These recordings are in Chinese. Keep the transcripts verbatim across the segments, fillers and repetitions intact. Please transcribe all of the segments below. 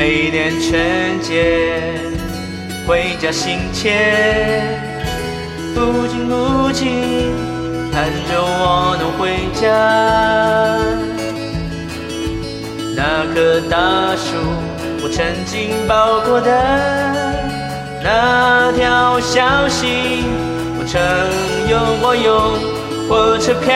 每年春节回家心切，不经不觉盼着我能回家。那棵大树，我曾经抱过的那条小溪，我曾用过用火车票，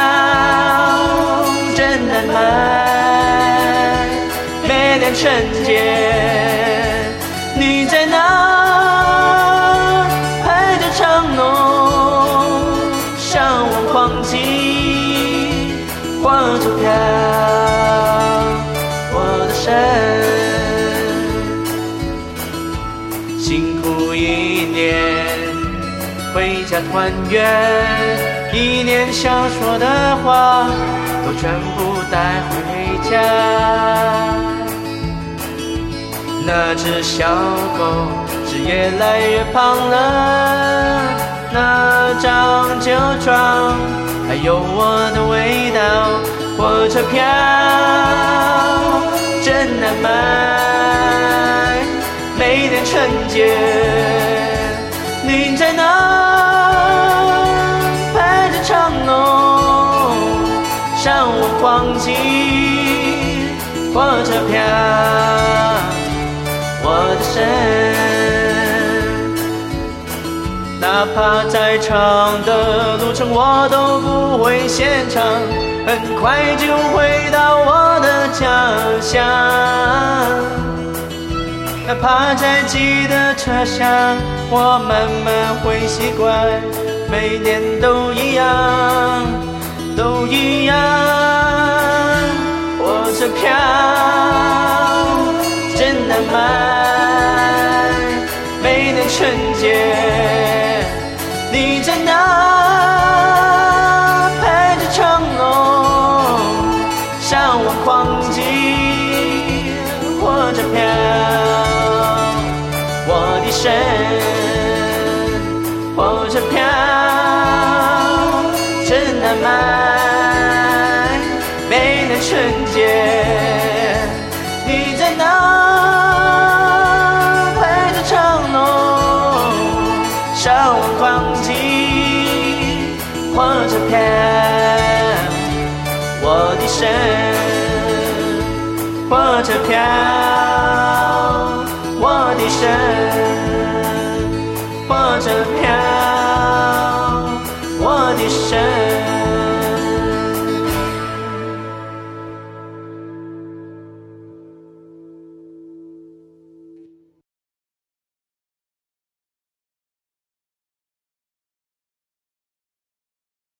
真难买。每年春节，你在哪？排着长龙，向往黄金火车票，我的神。辛苦一年，回家团圆，一年想说的话，都全部带回家。那只小狗是越来越胖了，那张旧床还有我的味道，火车票真难买。每年春节，你在哪？排着长龙，向往黄金火车票，我的神。哪怕再长的路程我都不会嫌长，很快就回到我的家乡。哪怕再挤的车厢，我慢慢会习惯，每年都一样，都一样。火车票真难买，每年春节，你在哪？排着长龙，向往黄金火车票，我的神。火车票真难买，每年春节，你在哪？排着长龙，向往黄金火车票，我的神。火车票，我的神。